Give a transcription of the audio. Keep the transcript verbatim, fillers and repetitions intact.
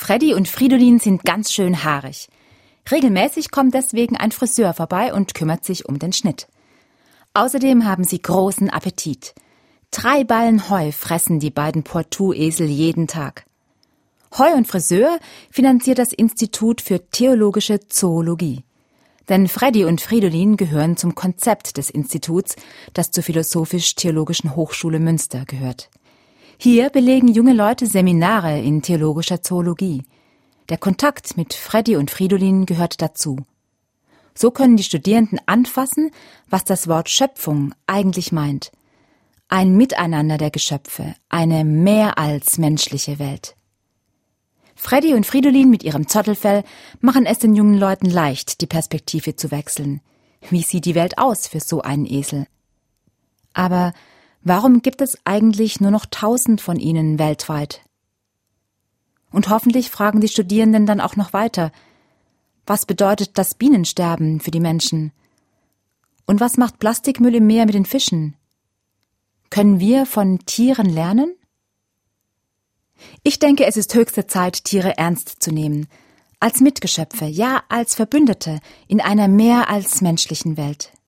Freddy und Fridolin sind ganz schön haarig. Regelmäßig kommt deswegen ein Friseur vorbei und kümmert sich um den Schnitt. Außerdem haben sie großen Appetit. Drei Ballen Heu fressen die beiden Poitou-Esel jeden Tag. Heu und Friseur finanziert das Institut für theologische Zoologie. Denn Freddy und Fridolin gehören zum Konzept des Instituts, das zur Philosophisch-Theologischen Hochschule Münster gehört. Hier belegen junge Leute Seminare in theologischer Zoologie. Der Kontakt mit Freddy und Fridolin gehört dazu. So können die Studierenden anfassen, was das Wort Schöpfung eigentlich meint. Ein Miteinander der Geschöpfe, eine mehr als menschliche Welt. Freddy und Fridolin mit ihrem Zottelfell machen es den jungen Leuten leicht, die Perspektive zu wechseln. Wie sieht die Welt aus für so einen Esel? Aber warum gibt es eigentlich nur noch tausend von ihnen weltweit? Und hoffentlich fragen die Studierenden dann auch noch weiter. Was bedeutet das Bienensterben für die Menschen? Und was macht Plastikmüll im Meer mit den Fischen? Können wir von Tieren lernen? Ich denke, es ist höchste Zeit, Tiere ernst zu nehmen. Als Mitgeschöpfe, ja als Verbündete in einer mehr als menschlichen Welt.